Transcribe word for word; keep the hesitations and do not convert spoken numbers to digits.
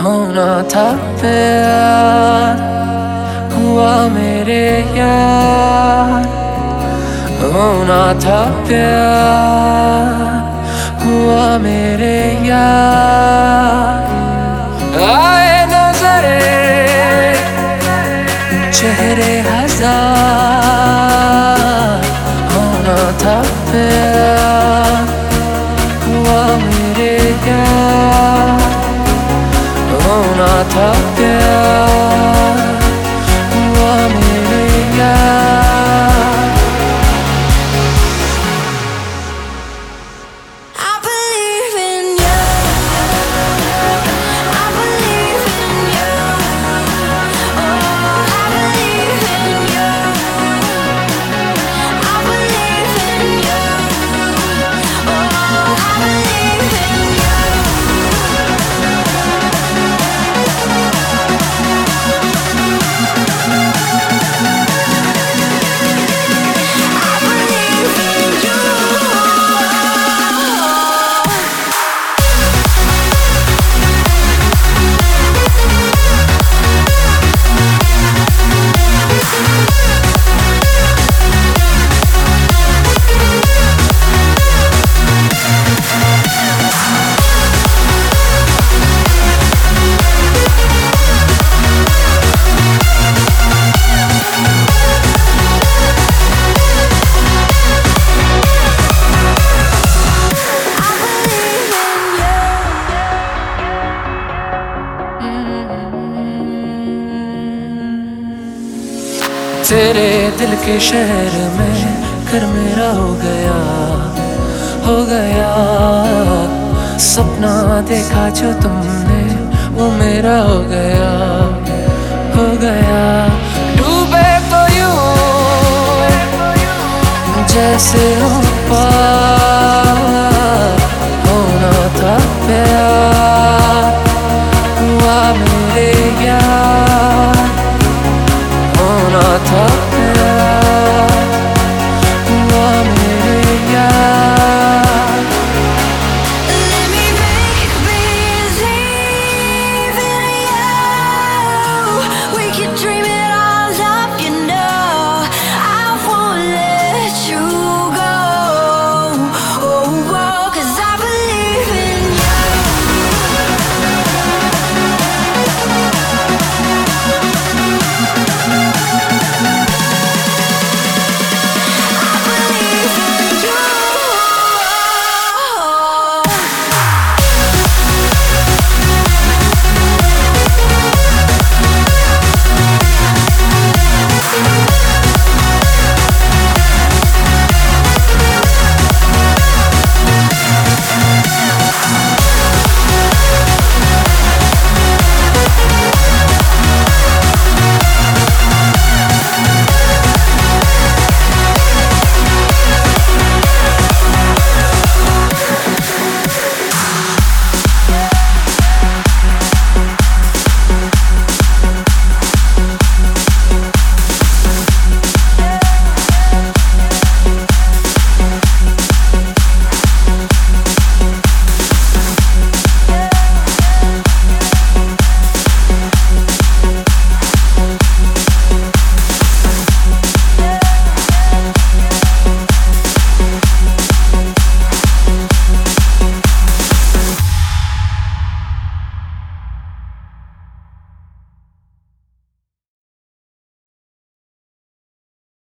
होना था प्यार, हुआ मेरे यार। होना था प्यार, हुआ मेरे यार। आए नजरे चेहरे हजार, होना था प्यार, हुआ मेरे यार। होना था प्यार, हुआ मेरे यार। I believe in you. I believe in you. Oh, I believe in you. I believe in you. Oh, I believe in you. तेरे दिल के शहर में घर मेरा हो गया, हो गया। सपना देखा जो तुमने वो मेरा हो गया, हो गया। डूबे तो यूं जैसे हो पार,